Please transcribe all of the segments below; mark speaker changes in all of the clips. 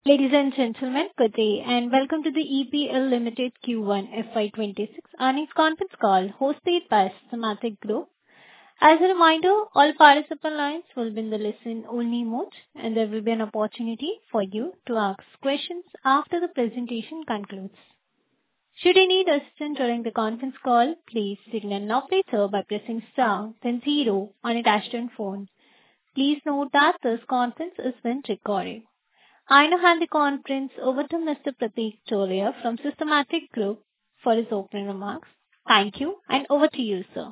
Speaker 1: Ladies and gentlemen, good day, and welcome to the EPL Limited Q1 FY26 earnings conference call hosted by Systematix Group. As a reminder, all participant lines will be in the listen-only mode, and there will be an opportunity for you to ask questions after the presentation concludes. Should you need assistance during the conference call, please signal an operator by pressing star then zero on a touch-tone phone. Please note that this conference is being recorded. I now hand the conference over to Mr. Pratik Tholiya from Systematix Group for his opening remarks. Thank you, and over to you, sir.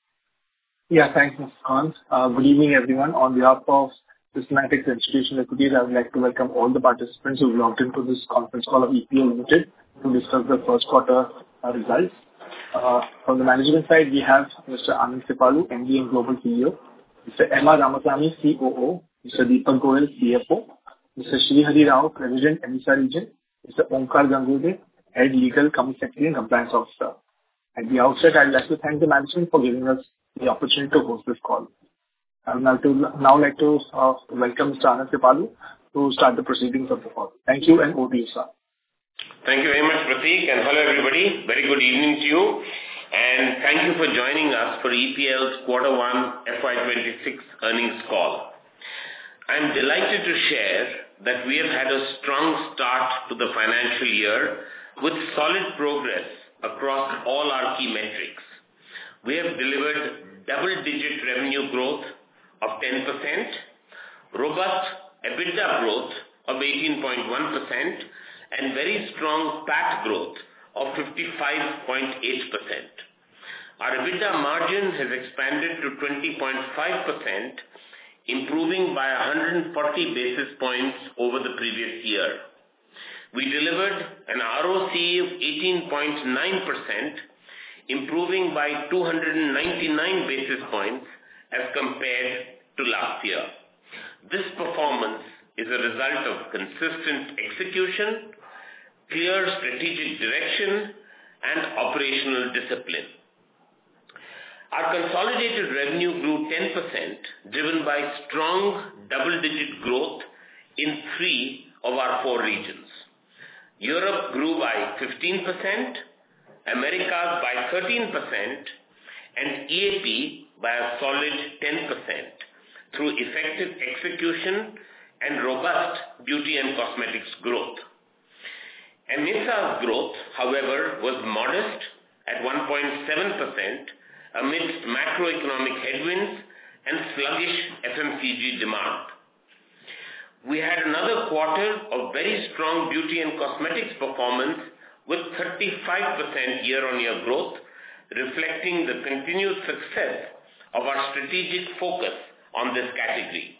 Speaker 2: Yeah, thanks, Ms. Khan. Good evening, everyone. On behalf of Systematix Institutional Equities, I would like to welcome all the participants who logged into this conference call of EPL Limited to discuss the first quarter results. From the management side, we have Mr. Anand Kripalu, MD and Global CEO, Mr. M.R. Ramasamy, COO, Mr. Deepak Goyal, CFO, Mr. Srihari Rao, President, AMESA Region, Mr. Omkar Gangurde, Head Legal, Company Secretary and Compliance Officer. At the outset, I'd like to thank the management for giving us the opportunity to host this call. I would now like to welcome Mr. Anand Kripalu to start the proceedings of the call. Thank you, and over to you, sir.
Speaker 3: Thank you very much, Pratik, and hello, everybody. Very good evening to you, and thank you for joining us for EPL's Q1 FY26 earnings call. I'm delighted to share that we have had a strong start to the financial year with solid progress across all our key metrics. We have delivered double-digit revenue growth of 10%, robust EBITDA growth of 18.1%, and very strong PAT growth of 55.8%. Our EBITDA margin has expanded to 20.5%, improving by 140 basis points over the previous year. We delivered an ROC of 18.9%, improving by 299 basis points as compared to last year. This performance is a result of consistent execution, clear strategic direction, and operational discipline. Our consolidated revenue grew 10%, driven by strong double-digit growth in 3 of our 4 regions. Europe grew by 15%, Americas by 13%, and EAP by a solid 10% through effective execution and robust beauty and cosmetics growth. AMESA's growth, however, was modest at 1.7% amidst macroeconomic headwinds and sluggish FMCG demand. We had another quarter of very strong beauty and cosmetics performance with 35% year-on-year growth, reflecting the continued success of our strategic focus on this category.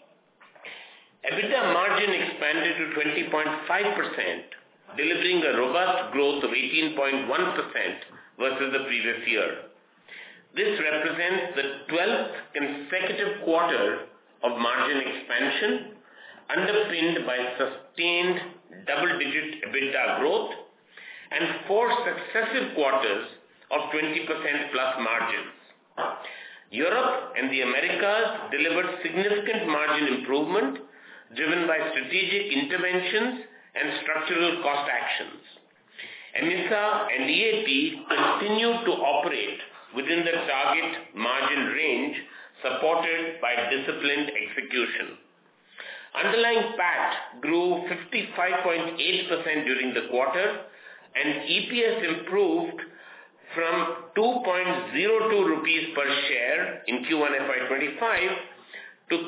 Speaker 3: EBITDA margin expanded to 20.5%, delivering a robust growth of 18.1% versus the previous year. This represents the 12th consecutive quarter of margin expansion, underpinned by sustained double-digit EBITDA growth and 4 successive quarters of 20% plus margins. Europe and the Americas delivered significant margin improvement, driven by strategic interventions and structural cost actions. AMESA and EAP continue to operate within the target margin range, supported by disciplined execution. Underlying PAT grew 55.8% during the quarter, and EPS improved from 2.02 rupees per share in Q1 FY25 to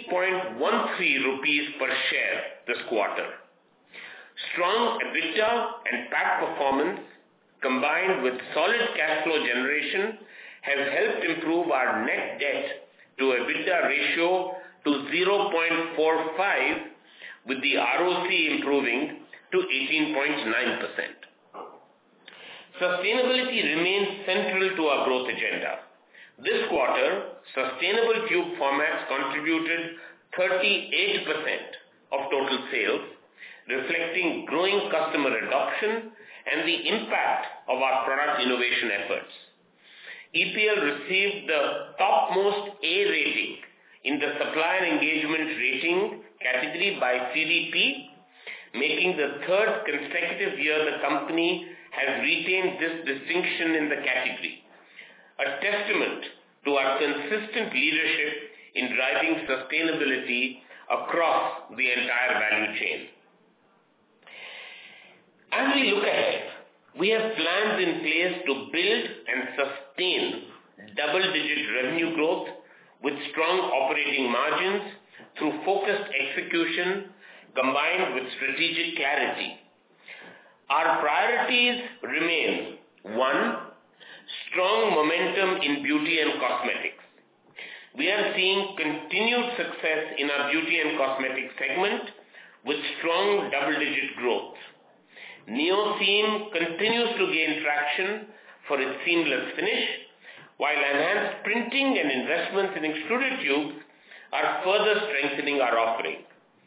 Speaker 3: 3.13 rupees per share this quarter. Strong EBITDA and PAT performance, combined with solid cash flow generation, has helped improve our net debt to EBITDA ratio to 0.45, with the ROC improving to 18.9%. Sustainability remains central to our growth agenda. This quarter, sustainable tube formats contributed 38% of total sales, reflecting growing customer adoption and the impact of our product innovation efforts. EPL received the topmost A rating in the supplier engagement rating category by CDP, making the third consecutive year the company has retained this distinction in the category, a testament to our consistent leadership in driving sustainability across the entire value chain. As we look ahead, we have plans in place to build and sustain double-digit revenue growth with strong operating margins through focused execution combined with strategic clarity. Our priorities remain: 1, strong momentum in beauty and cosmetics. We are seeing continued success in our beauty and cosmetics segment with strong double-digit growth. NeoSeam continues to gain traction for its seamless finish, while enhanced printing and investments in extruded tubes are further strengthening our offering.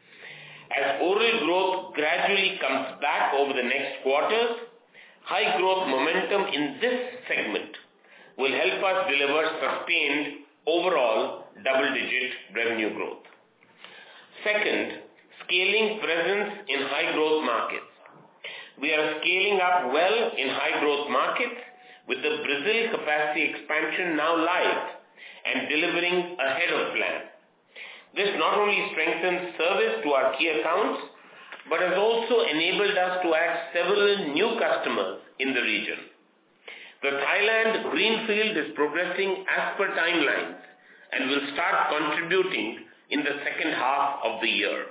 Speaker 3: As oral growth gradually comes back over the next quarters, high growth momentum in this segment will help us deliver sustained overall double-digit revenue growth. Second, scaling presence in high growth markets. We are scaling up well in high growth markets with the Brazil capacity expansion now live and delivering ahead of plan. This not only strengthens service to our key accounts, but has also enabled us to add several new customers in the region. The Thailand greenfield is progressing as per timelines and will start contributing in the second half of the year.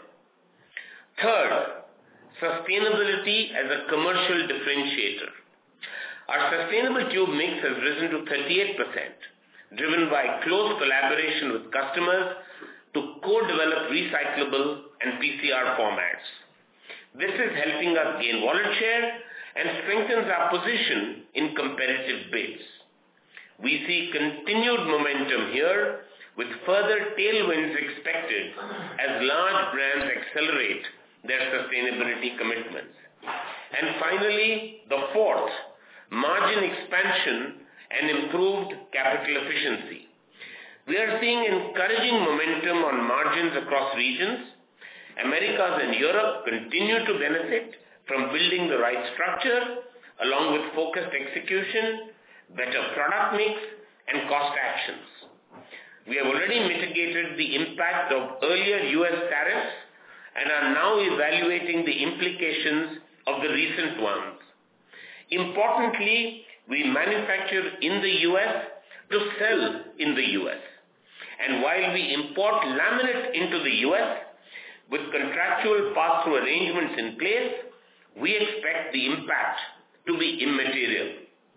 Speaker 3: Third, sustainability as a commercial differentiator. Our sustainable tube mix has risen to 38%, driven by close collaboration with customers to co-develop recyclable and PCR formats. This is helping us gain wallet share and strengthens our position in competitive bids. We see continued momentum here with further tailwinds expected as large brands accelerate their sustainability commitments. And finally, the fourth, margin expansion and improved capital efficiency. We are seeing encouraging momentum on margins across regions. Americas and Europe continue to benefit from building the right structure along with focused execution, better product mix, and cost actions. We have already mitigated the impact of earlier U.S. tariffs and are now evaluating the implications of the recent ones. Importantly, we manufacture in the U.S. to sell in the U.S. And while we import laminate into the U.S. with contractual pass-through arrangements in place, we expect the impact to be immaterial.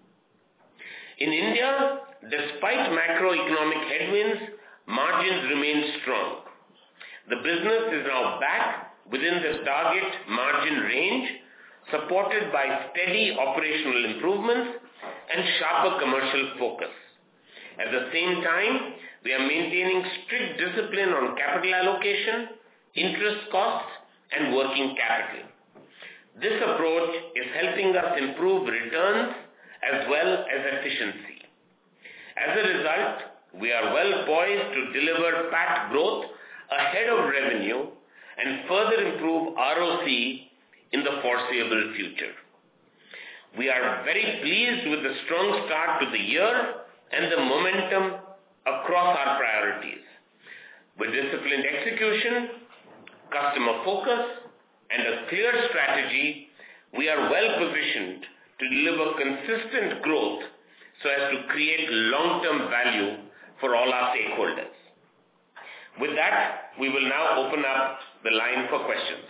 Speaker 3: In India, despite macroeconomic headwinds, margins remain strong. The business is now back within the target margin range, supported by steady operational improvements and sharper commercial focus. At the same time, we are maintaining strict discipline on capital allocation, interest costs, and working capital. This approach is helping us improve returns as well as efficiency. As a result, we are well poised to deliver PAT growth ahead of revenue and further improve ROC in the foreseeable future. We are very pleased with the strong start to the year and the momentum across our priorities. With disciplined execution, customer focus, and a clear strategy, we are well positioned to deliver consistent growth so as to create long-term value for all our stakeholders. With that, we will now open up the line for questions.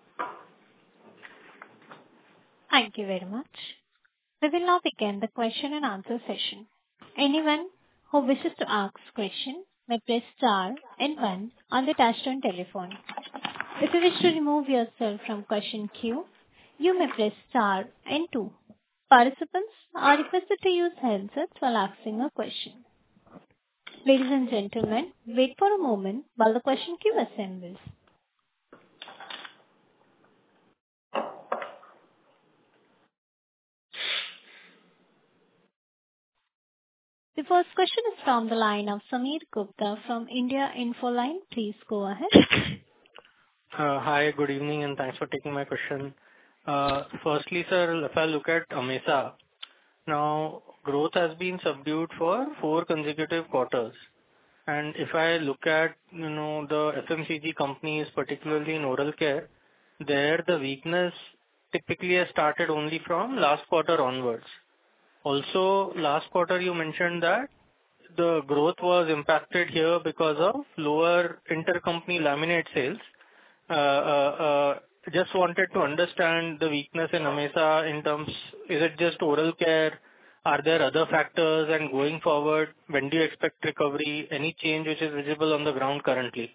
Speaker 1: Thank you very much. We will now begin the question and answer session. Anyone who wishes to ask question may press star and 1 on the touchtone telephone. If you wish to remove yourself from question queue, you may press star and 2. Participants are requested to use handsets while asking a question. Ladies and gentlemen, wait for a moment while the question queue assembles. The first question is from the line of Sameer Gupta from India Infoline. Please go ahead.
Speaker 4: Hi, good evening, and thanks for taking my question. Firstly, sir, if I look at AMESA, now growth has been subdued for 4 consecutive quarters. And if I look at, the FMCG companies, particularly in oral care, there the weakness typically has started only from last quarter onwards. Also, last quarter you mentioned that the growth was impacted here because of lower intercompany laminate sales. Just wanted to understand the weakness in AMESA in terms, is it just oral care? Are there other factors? And going forward, when do you expect recovery? Any change which is visible on the ground currently?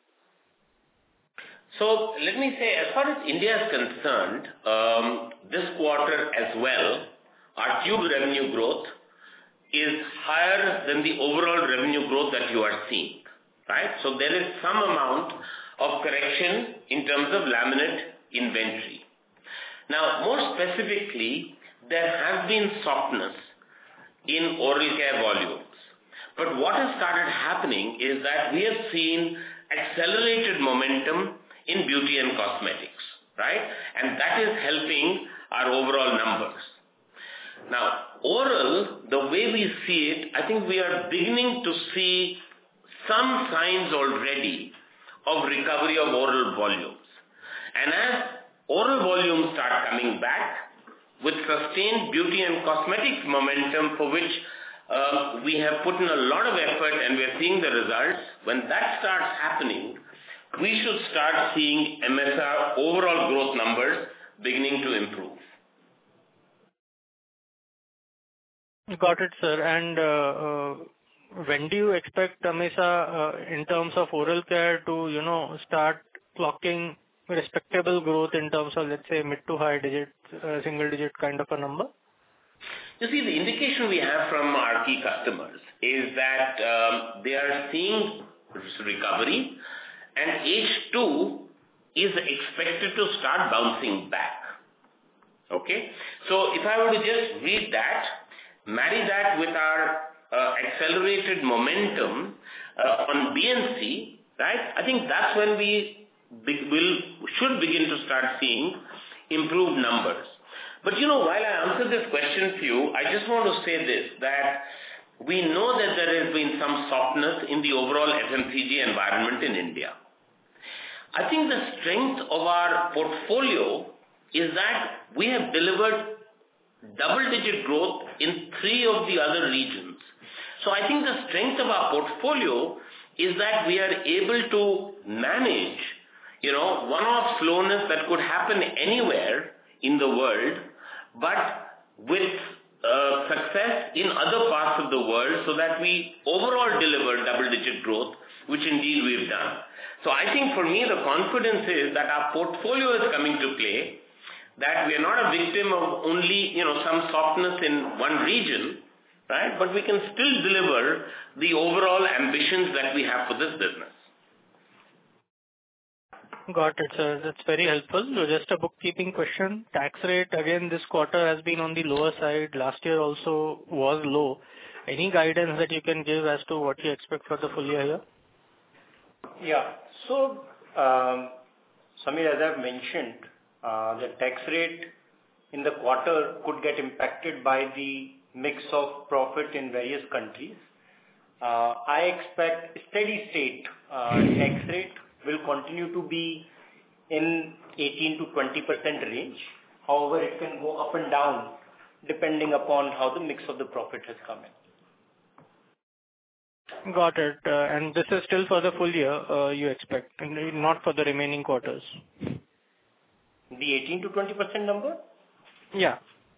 Speaker 3: So let me say, as far as India is concerned, this quarter as well, our tube revenue growth is higher than the overall revenue growth that you are seeing, right? So there is some amount of correction in terms of laminate inventory. Now, more specifically, there has been softness in oral care volumes. But what has started happening is that we have seen accelerated momentum in beauty and cosmetics, right? And that is helping our overall numbers. Now, oral, the way we see it, I think we are beginning to see some signs already of recovery of oral volumes. And as oral volumes start coming back, with sustained beauty and cosmetics momentum for which we have put in a lot of effort and we are seeing the results, when that starts happening, we should start seeing AMESA overall growth numbers beginning to improve.
Speaker 4: Got it, sir. And when do you expect AMESA in terms of oral care to, start clocking respectable growth in terms of, let's say, mid to high digit, single digit kind of a number?
Speaker 3: You see, the indication we have from our key customers is that they are seeing recovery, and H2 is expected to start bouncing back. Okay? So if I were to just read that, marry that with our accelerated momentum on BNC, right? I think that's when we should begin to start seeing improved numbers. But while I answer this question to you, I just want to say this, that we know that there has been some softness in the overall FMCG environment in India. I think the strength of our portfolio is that we have delivered double-digit growth in 3 of the other regions. So I think the strength of our portfolio is that we are able to manage, one-off slowness that could happen anywhere in the world, but with success in other parts of the world so that we overall deliver double-digit growth, which indeed we've done. So I think for me, the confidence is that our portfolio is coming to play, that we are not a victim of only, some softness in one region, right? But we can still deliver the overall ambitions that we have for this business.
Speaker 4: Got it, sir. That's very helpful. So just a bookkeeping question. Tax rate, again, this quarter has been on the lower side. Last year also was low. Any guidance that you can give as to what you expect for the full year here?
Speaker 5: Yeah. So, Samir, as I've mentioned, the tax rate in the quarter could get impacted by the mix of profit in various countries. I expect steady state tax rate will continue to be in 18 to 20% range. However, it can go up and down depending upon how the mix of the profit has come in.
Speaker 4: Got it. And this is still for the full year, you expect, and not for the remaining quarters?
Speaker 5: The 18 to 20% number?
Speaker 4: Yeah.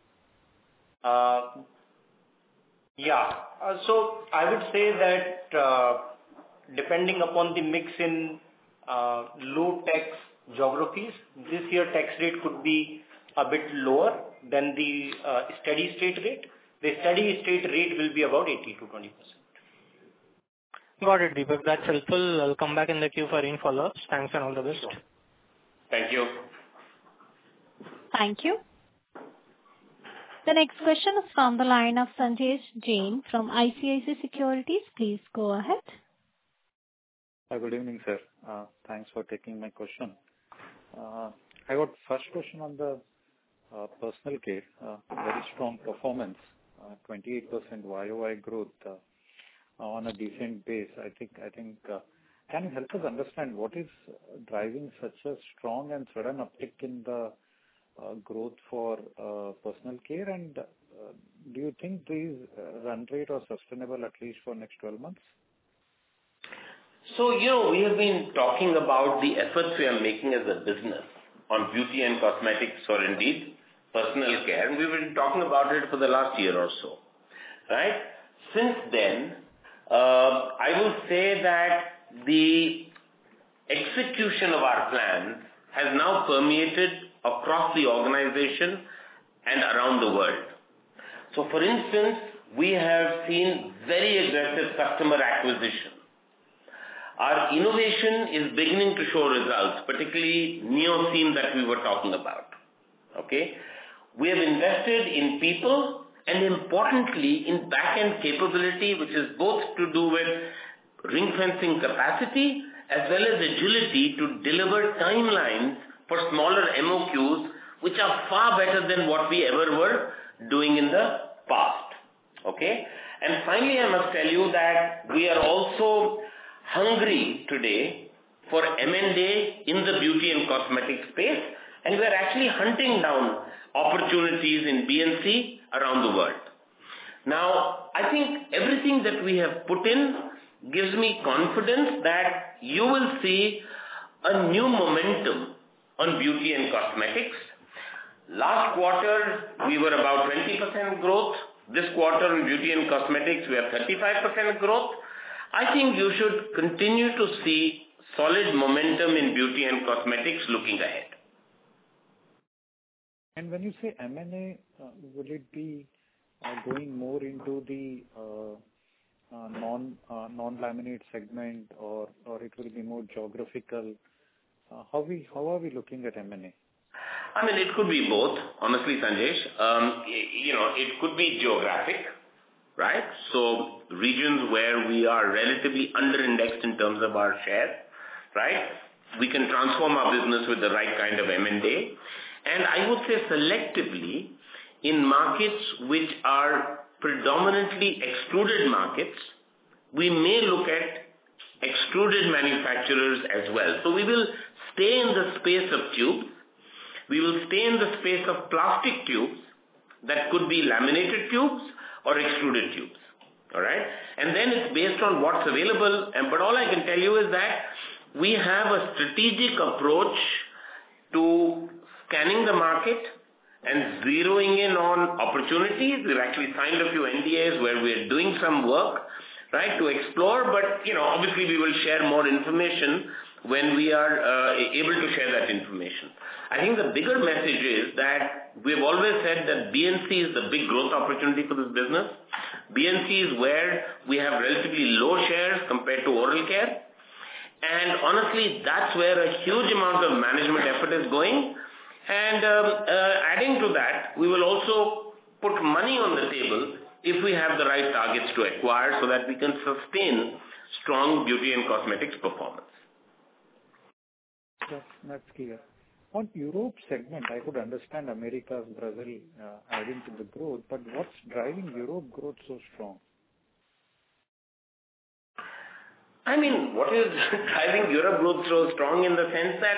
Speaker 5: So I would say that depending upon the mix in low tax geographies, this year tax rate could be a bit lower than the steady state rate. The steady state rate will be about 18 to 20%.
Speaker 4: Got it, Deepak. That's helpful. I'll come back in the queue for any follow-ups. Thanks and all the best.
Speaker 3: Sure. Thank you.
Speaker 1: Thank you. The next question is from the line of Sanjesh Jain from ICICI Securities. Please go ahead.
Speaker 6: Good evening, sir. Thanks for taking my question. I got first question on the personal care. Very strong performance, 28% YOY growth on a decent base. I think. Can you help us understand what is driving such a strong and sudden uptick in the growth for personal care? And do you think these run rate are sustainable at least for next 12 months?
Speaker 3: So, we have been talking about the efforts we are making as a business on beauty and cosmetics, or indeed personal care, and we've been talking about it for the last year or so, right? Since then, I will say that the execution of our plans has now permeated across the organization and around the world. So, for instance, we have seen very aggressive customer acquisition. Our innovation is beginning to show results, particularly NeoSeam that we were talking about. Okay? We have invested in people and importantly in back-end capability, which is both to do with ring-fencing capacity as well as agility to deliver timelines for smaller MOQs, which are far better than what we ever were doing in the past. Okay? And finally, I must tell you that we are also hungry today for M&A in the beauty and cosmetic space, and we are actually hunting down opportunities in B&C around the world. Now, I think everything that we have put in gives me confidence that you will see a new momentum on beauty and cosmetics. Last quarter, we were about 20% growth. This quarter in beauty and cosmetics, we have 35% growth. I think you should continue to see solid momentum in beauty and cosmetics looking ahead.
Speaker 6: And when you say M&A, will it be going more into the non-laminate segment, or it will be more geographical? How are we looking at M&A?
Speaker 3: I mean, it could be both, honestly, Sanjesh. It could be geographic, right? So regions where we are relatively under-indexed in terms of our share, right? We can transform our business with the right kind of M&A. And I would say selectively in markets which are predominantly extruded markets, we may look at extruded manufacturers as well. So we will stay in the space of tubes. We will stay in the space of plastic tubes that could be laminated tubes or extruded tubes. All right? And then it's based on what's available. But all I can tell you is that we have a strategic approach to scanning the market and zeroing in on opportunities. We've actually signed a few NDAs where we're doing some work, right, to explore. But, obviously we will share more information when we are able to share that information. I think the bigger message is that we've always said that B&C is the big growth opportunity for this business. B&C is where we have relatively low shares compared to oral care. And honestly, that's where a huge amount of management effort is going. And adding to that, we will also put money on the table if we have the right targets to acquire so that we can sustain strong beauty and cosmetics performance.
Speaker 6: That's clear. On Europe segment, I could understand Americas, Brazil adding to the growth, but what's driving Europe growth so strong?
Speaker 3: I mean, what is driving Europe growth so strong in the sense that,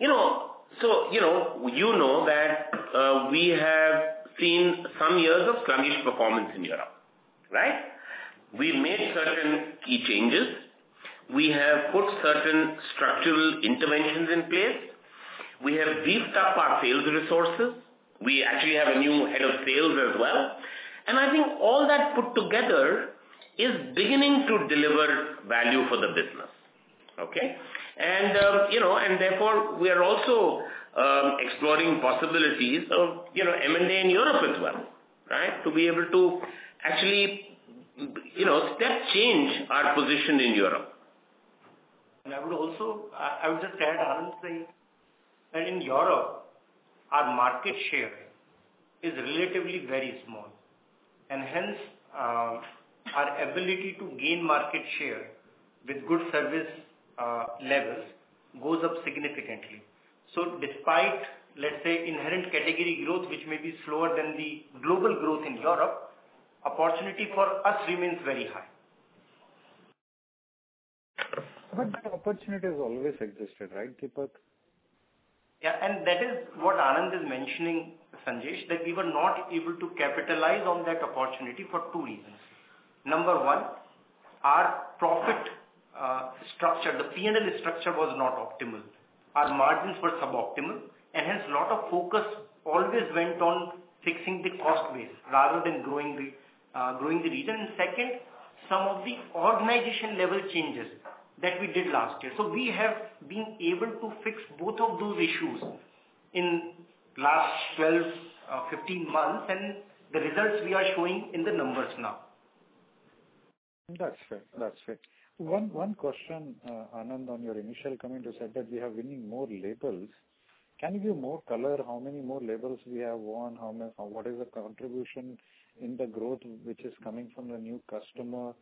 Speaker 3: that we have seen some years of sluggish performance in Europe, right? We made certain key changes. We have put certain structural interventions in place. We have beefed up our sales resources. We actually have a new head of sales as well. And I think all that put together is beginning to deliver value for the business. Okay? And, and therefore we are also exploring possibilities of, M&A in Europe as well, right? To be able to actually, step change our position in Europe.
Speaker 5: And I would just add, Anand, saying that in Europe, our market share is relatively very small. And hence, our ability to gain market share with good service levels goes up significantly. So despite, let's say, inherent category growth, which may be slower than the global growth in Europe, opportunity for us remains very high.
Speaker 6: But that opportunity has always existed, right, Deepak?
Speaker 5: Yeah, and that is what Anand is mentioning, Sanjesh, that we were not able to capitalize on that opportunity for two reasons. Number one, our profit structure, the P&L structure was not optimal. Our margins were suboptimal, and hence a lot of focus always went on fixing the cost base rather than growing the region. And second, some of the organization level changes that we did last year. So we have been able to fix both of those issues in last 12, 15 months, and the results we are showing in the numbers now.
Speaker 6: That's fair. That's fair. One question, Anand, on your initial comment, you said that we are winning more labels. Can you give more color? How many more labels we have won? What is the contribution in the growth which is coming from the new customer?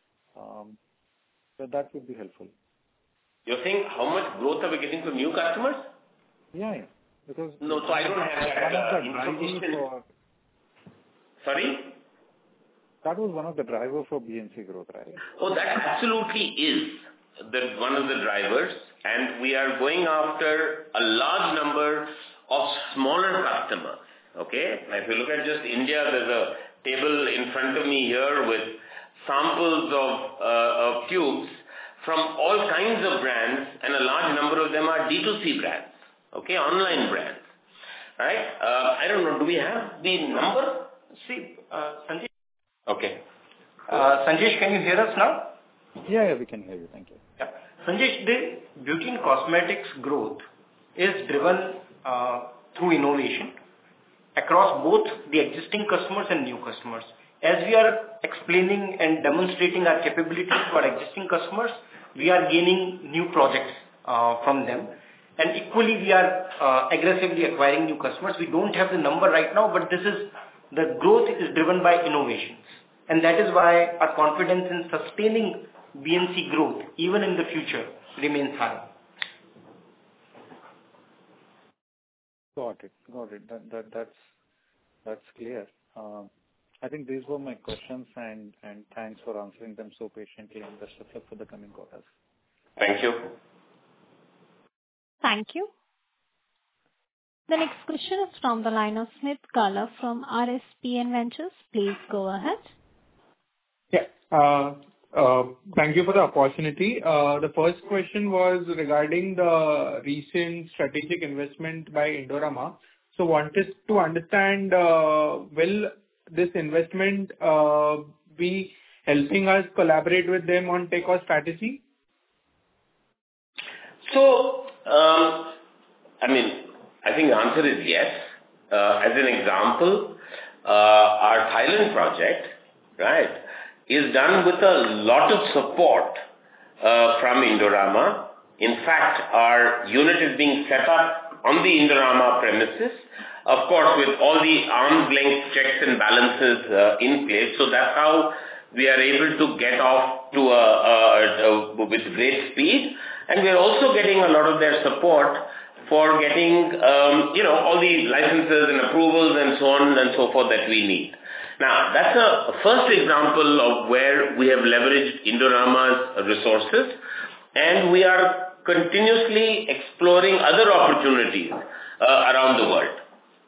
Speaker 6: So that would be helpful.
Speaker 3: You're saying how much growth are we getting from new customers?
Speaker 6: Yeah. Because
Speaker 3: no, so I don't have that information. Sorry?
Speaker 6: That was one of the drivers for BNC growth, right?
Speaker 3: Oh, that absolutely is one of the drivers, and we are going after a large number of smaller customers. Okay? Now, if you look at just India, there's a table in front of me here with samples of tubes from all kinds of brands, and a large number of them are D2C brands, okay, online brands, right? I don't know, do we have the number?
Speaker 5: See, Sanjesh.
Speaker 3: Okay.
Speaker 5: Sanjesh, can you hear us now?
Speaker 6: Yeah, we can hear you. Thank you.
Speaker 5: Yeah. Sanjesh, the beauty and cosmetics growth is driven through innovation across both the existing customers and new customers. As we are explaining and demonstrating our capabilities for existing customers, we are gaining new projects from them. And equally, we are aggressively acquiring new customers. We don't have the number right now, but the growth is driven by innovations. And that is why our confidence in sustaining BNC growth, even in the future, remains high.
Speaker 6: Got it. That's clear. I think these were my questions, and thanks for answering them so patiently, and best of luck for the coming quarters.
Speaker 3: Thank you.
Speaker 1: Thank you. The next question is from the line of Smith Kala from RSPN Ventures. Please go ahead.
Speaker 7: Yeah. Thank you for the opportunity. The first question was regarding the recent strategic investment by Indorama. So wanted to understand, will this investment be helping us collaborate with them on takeoff strategy?
Speaker 3: So, I think the answer is yes. As an example, our Thailand project, right, is done with a lot of support from Indorama. In fact, our unit is being set up on the Indorama premises, of course, with all the arm's length checks and balances in place. So that's how we are able to get off to with great speed. And we are also getting a lot of their support for getting, all the licenses and approvals and so on and so forth that we need. Now, that's a first example of where we have leveraged Indorama's resources, and we are continuously exploring other opportunities around the world.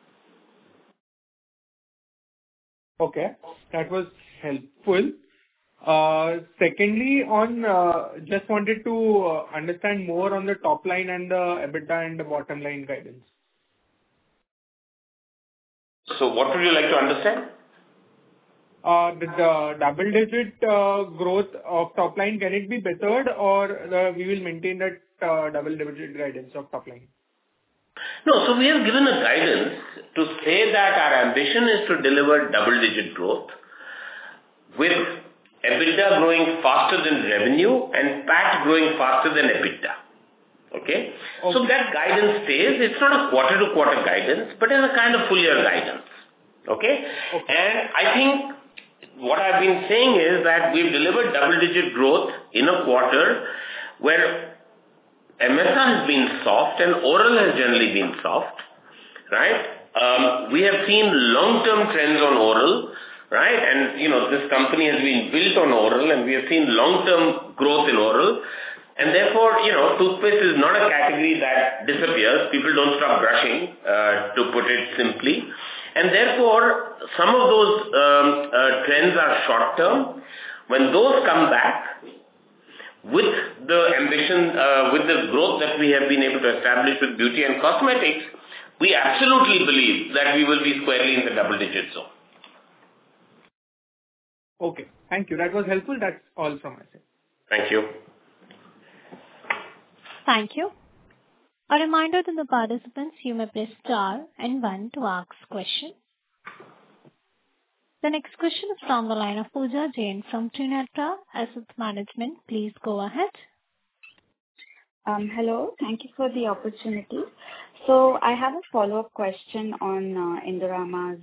Speaker 7: Okay, that was helpful. Secondly, just wanted to understand more on the top line and the EBITDA and the bottom line guidance.
Speaker 3: So what would you like to understand?
Speaker 7: The double-digit growth of top line, can it be bettered, or we will maintain that double-digit guidance of top line?
Speaker 3: No, so we have given a guidance to say that our ambition is to deliver double-digit growth with EBITDA growing faster than revenue and PAT growing faster than EBITDA. Okay? So that guidance stays. It's not a quarter-to-quarter guidance, but it's a kind of full-year guidance. Okay? And I think what I've been saying is that we've delivered double-digit growth in a quarter where AMESA has been soft and oral has generally been soft, right? We have seen long-term trends on oral, right? And, this company has been built on oral and we have seen long-term growth in oral. And therefore, toothpaste is not a category that disappears. People don't stop brushing, to put it simply. And therefore, some of those trends are short-term. When those come back, with the ambition, with the growth that we have been able to establish with beauty and cosmetics, we absolutely believe that we will be squarely in the double-digit zone.
Speaker 7: Okay. Thank you. That was helpful. That's all from my side.
Speaker 3: Thank you.
Speaker 1: Thank you. A reminder to the participants, you may press star and 1 to ask question. The next question is from the line of Pooja Jain from Trinetra Asset Management. Please go ahead.
Speaker 8: Hello. Thank you for the opportunity. So I have a follow-up question on Indorama's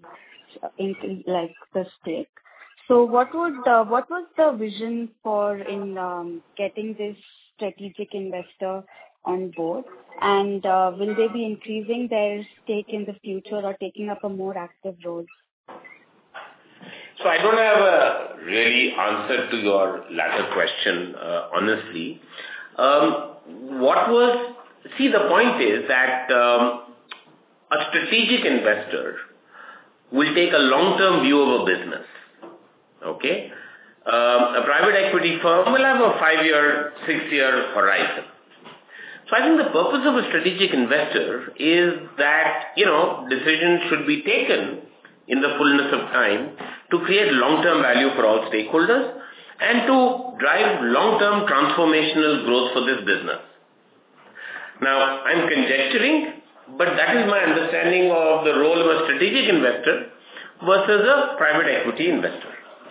Speaker 8: the stake. So what was the vision for in getting this strategic investor on board, and will they be increasing their stake in the future or taking up a more active role?
Speaker 3: So I don't have a really answer to your latter question, honestly. The point is that a strategic investor will take a long-term view of a business. Okay? A private equity firm will have a 5-year, 6-year horizon. So I think the purpose of a strategic investor is that, decisions should be taken in the fullness of time to create long-term value for all stakeholders and to drive long-term transformational growth for this business. Now, I'm conjecturing, but that is my understanding of the role of a strategic investor versus a private equity investor.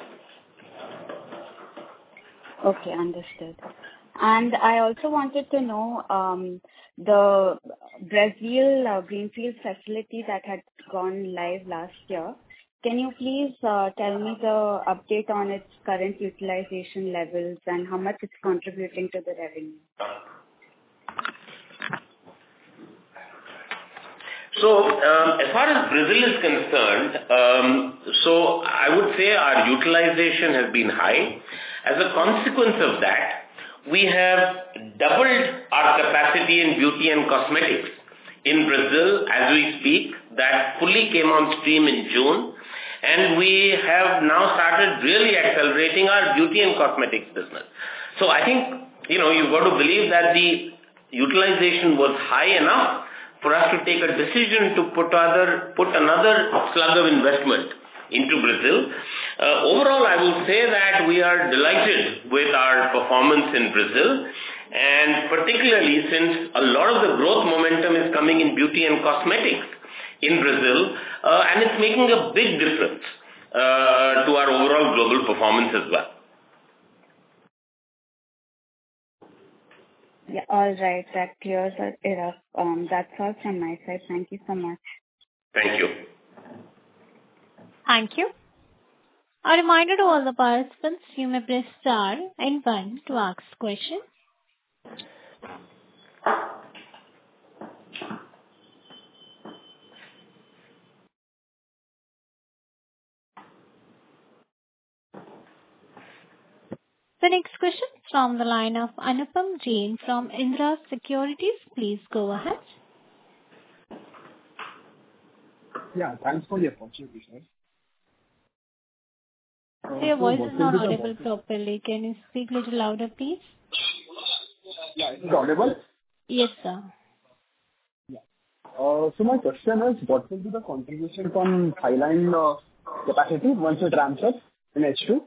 Speaker 8: Okay, understood. And I also wanted to know the Brazil greenfield facility that had gone live last year. Can you please tell me the update on its current utilization levels and how much it's contributing to the revenue?
Speaker 3: So, as far as Brazil is concerned, I would say our utilization has been high. As a consequence of that, we have doubled our capacity in beauty and cosmetics in Brazil as we speak. That fully came on stream in June. And we have now started really accelerating our beauty and cosmetics business. So I think, you've got to believe that the utilization was high enough for us to take a decision to put another slug of investment into Brazil. Overall, I will say that we are delighted with our performance in Brazil, and particularly since a lot of the growth momentum is coming in beauty and cosmetics in Brazil, and it's making a big difference to our overall global performance as well.
Speaker 8: Yeah, all right. That clears it up. That's all from my side. Thank you so much.
Speaker 3: Thank you.
Speaker 1: Thank you. A reminder to all the participants, you may press star and 1 to ask question. The next question is from the line of Anupam Jain from Indra Securities. Please go ahead.
Speaker 9: Yeah, thanks for the opportunity, sir.
Speaker 1: Your voice is not audible properly. Can you speak a little louder, please?
Speaker 9: Yeah, is it audible?
Speaker 1: Yes, sir.
Speaker 9: Yeah. So my question is, what will be the contribution from Thailand capacity once it ramps up in H2?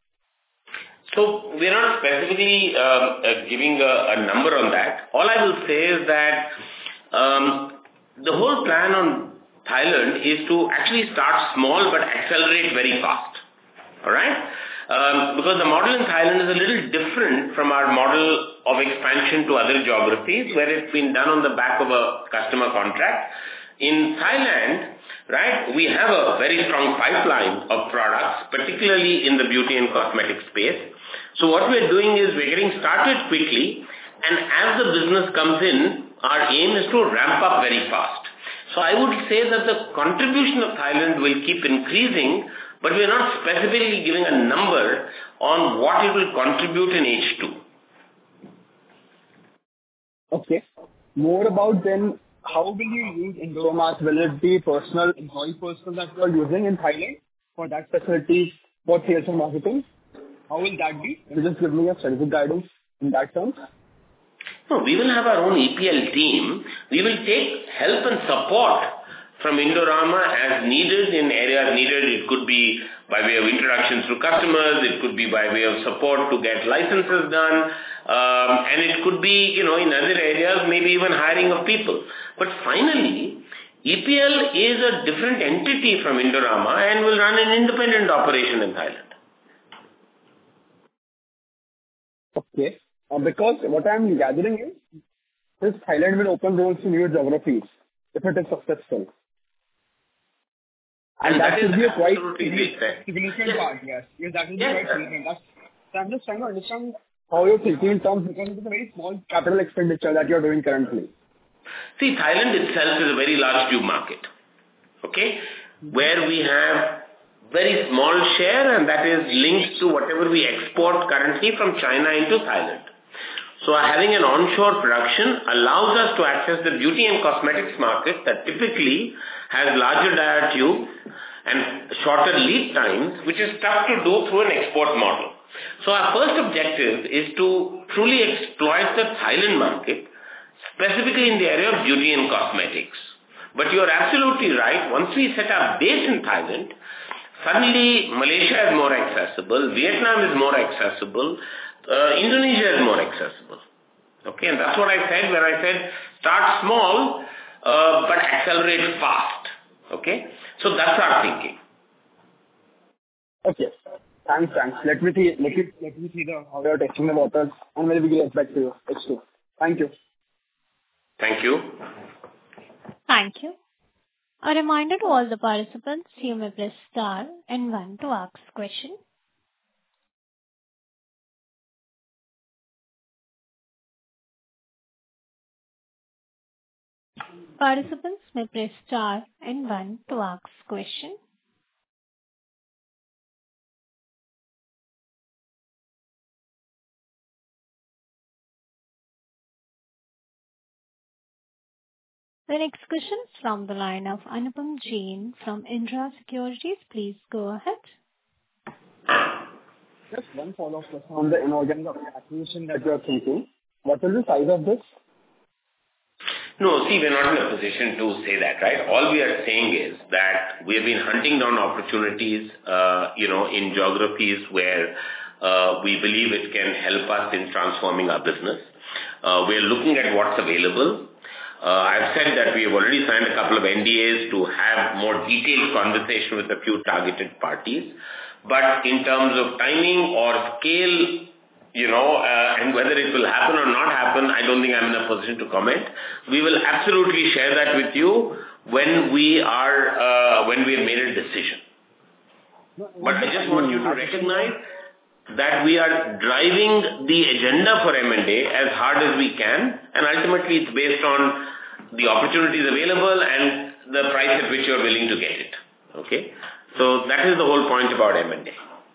Speaker 3: So we're not specifically giving a number on that. All I will say is that the whole plan on Thailand is to actually start small but accelerate very fast. All right? Because the model in Thailand is a little different from our model of expansion to other geographies where it's been done on the back of a customer contract. In Thailand, right, we have a very strong pipeline of products, particularly in the beauty and cosmetic space. So what we're doing is we're getting started quickly, And as the business comes in, our aim is to ramp up very fast. So I would say that the contribution of Thailand will keep increasing, but we are not specifically giving a number on what it will contribute in H2.
Speaker 9: Okay. More about then, how will you use Indorama? Will it be employee personal that you are using in Thailand for that facility for sales and marketing? How will that be? Can you just give me a strategic guidance in that terms?
Speaker 3: No, we will have our own EPL team. We will take help and support from Indorama as needed in areas needed. It could be by way of introductions to customers. It could be by way of support to get licenses done. And it could be, in other areas, maybe even hiring of people. But finally, EPL is a different entity from Indorama and will run an independent operation in Thailand.
Speaker 9: Okay. Because what I'm gathering is, this Thailand will open doors to new geographies if it is successful. And that will be a quite significant part, yes. Yes, that will be quite significant. So I'm just trying to understand how you're thinking in terms, because it is a very small capital expenditure that you're doing currently.
Speaker 3: See, Thailand itself is a very large tube market, okay, where we have very small share, and that is linked to whatever we export currently from China into Thailand. So having an onshore production allows us to access the beauty and cosmetics market that typically has larger dia tubes and shorter lead times, which is tough to do through an export model. So our first objective is to truly exploit the Thailand market, specifically in the area of beauty and cosmetics. But you are absolutely right. Once we set our base in Thailand, suddenly Malaysia is more accessible, Vietnam is more accessible, Indonesia is more accessible. Okay, and that's what I said when I said start small, but accelerate fast. Okay, so that's our thinking.
Speaker 9: Okay, thanks. Let me see how you are testing the waters, and we'll get back to you. H2. Thank you.
Speaker 3: Thank you.
Speaker 1: Thank you. A reminder to all the participants, you may press star and 1 to ask question. Participants may press star and 1 to ask question. The next question is from the line of Anupam Jain from Indra Securities. Please go ahead.
Speaker 9: Just one follow-up question on the inorganic acquisition that you are thinking. What will be the size of this?
Speaker 3: No, see, we're not in a position to say that, right? All we are saying is that we have been hunting down opportunities, in geographies where we believe it can help us in transforming our business. We're looking at what's available. I've said that we have already signed a couple of NDAs to have more detailed conversation with a few targeted parties. But in terms of timing or scale, and whether it will happen or not happen, I don't think I'm in a position to comment. We will absolutely share that with you when we have made a decision. But I just want you to recognize that we are driving the agenda for M&A as hard as we can, and ultimately it's based on the opportunities available and the price at which you're willing to get it. Okay? So that is the whole point about M&A.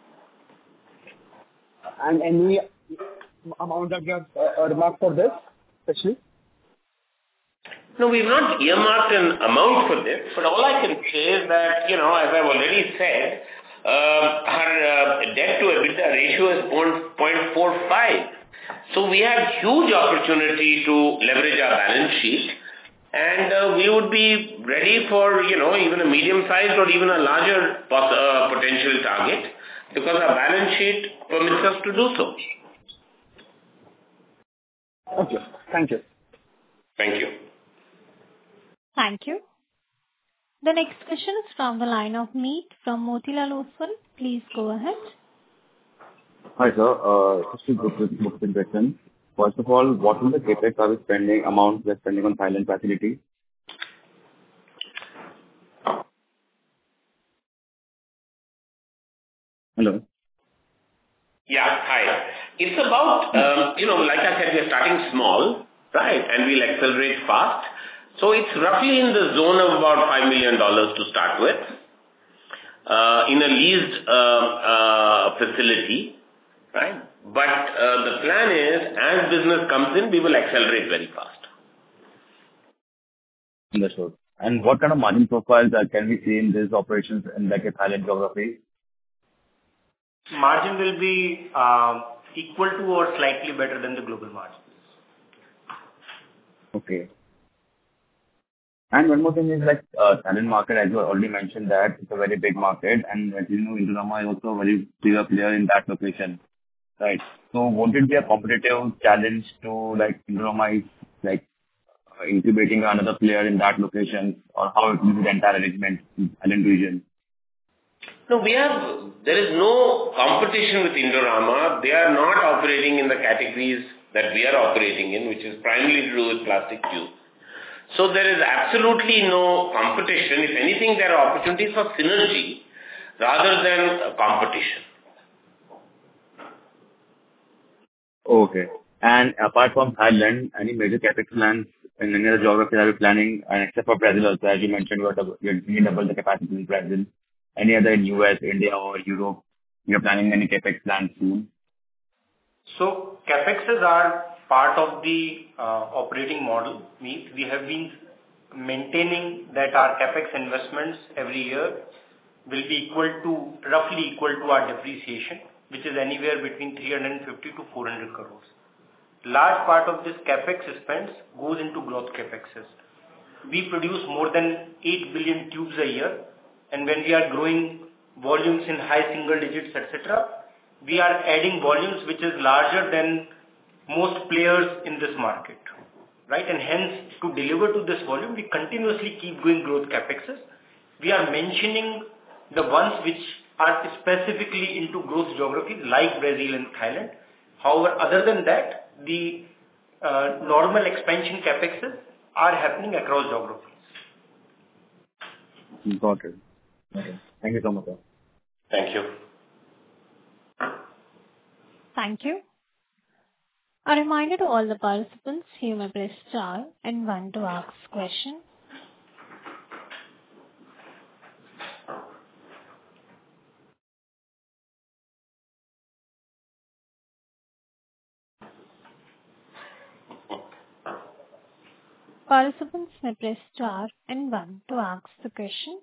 Speaker 9: And any amount that you have earmarked for this, especially?
Speaker 3: No, we've not earmarked an amount for this, but all I can say is that, as I've already said, our debt to EBITDA ratio is 0.45. So we have huge opportunity to leverage our balance sheet, and we would be ready for, even a medium-sized or even a larger potential target, because our balance sheet permits us to do so.
Speaker 9: Okay. Thank you.
Speaker 3: Thank you.
Speaker 1: Thank you. The next question is from the line of Meet from Motilal Oswal. Please go ahead.
Speaker 10: Hi, sir. Just a quick question. First of all, what will the CapEx amount we are spending on Thailand facility? Hello?
Speaker 3: Yeah, hi. It's about, like I said, we're starting small, right? And we'll accelerate fast. So it's roughly in the zone of about $5 million to start with, in a leased facility, right? But the plan is, as business comes in, we will accelerate very fast.
Speaker 10: Understood. And what kind of margin profiles can we see in these operations in like a Thailand geography?
Speaker 5: Margin will be equal to or slightly better than the global margins.
Speaker 10: Okay. And one more thing is like Thailand market, as you already mentioned, that it's a very big market, and as you know, Indorama is also a very bigger player in that location, right? So won't it be a competitive challenge to like Indorama is like incubating another player in that location, or how it will be the entire arrangement in Thailand region?
Speaker 3: No, there is no competition with Indorama. They are not operating in the categories that we are operating in, which is primarily to do with plastic tubes. So there is absolutely no competition. If anything, there are opportunities for synergy rather than competition.
Speaker 10: Okay. And apart from Thailand, any major capex plans in any other geography are you planning? And except for Brazil also, as you mentioned, you're doing double the capacity in Brazil. Any other in US, India, or Europe? You're planning any capex plans soon?
Speaker 5: So CapExes are part of the operating model. We have been maintaining that our CapEx investments every year will be roughly equal to our depreciation, which is anywhere between 350 to 400 crores. Large part of this CapEx expense goes into growth CapExes. We produce more than 8 billion tubes a year, and when we are growing volumes in high single digits, etc., we are adding volumes which is larger than most players in this market, right? And hence, to deliver to this volume, we continuously keep doing growth CapExes. We are mentioning the ones which are specifically into growth geographies like Brazil and Thailand. However, other than that, the normal expansion CapExes are happening across geographies.
Speaker 10: Got it. Okay. Thank you so much, sir.
Speaker 3: Thank you.
Speaker 1: Thank you. A reminder to all the participants, you may press star and one to ask question. Participants may press star and one to ask the question.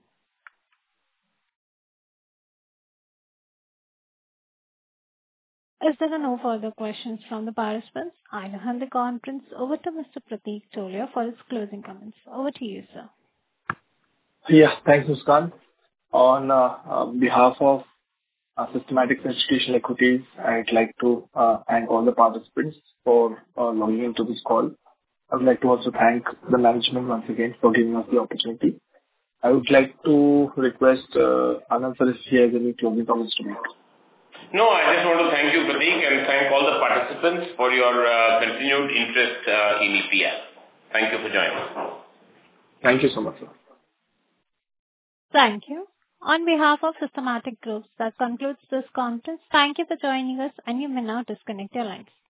Speaker 1: As there are no further questions from the participants, I now hand the conference over to Mr. Prateek Tolia for his closing comments. Over to you, sir.
Speaker 2: Yeah, thanks, Muskan. On behalf of Systematix Institutional Equities, I'd like to thank all the participants for logging into this call. I would like to also thank the management once again for giving us the opportunity. I would like to request Anand sir if he has any closing comments to make.
Speaker 3: No, I just want to thank you, Prateek, and thank all the participants for your continued interest in EPL. Thank you for joining us.
Speaker 2: Thank you so much, sir.
Speaker 1: Thank you. On behalf of Systematic Groups, that concludes this conference. Thank you for joining us, and you may now disconnect your lines.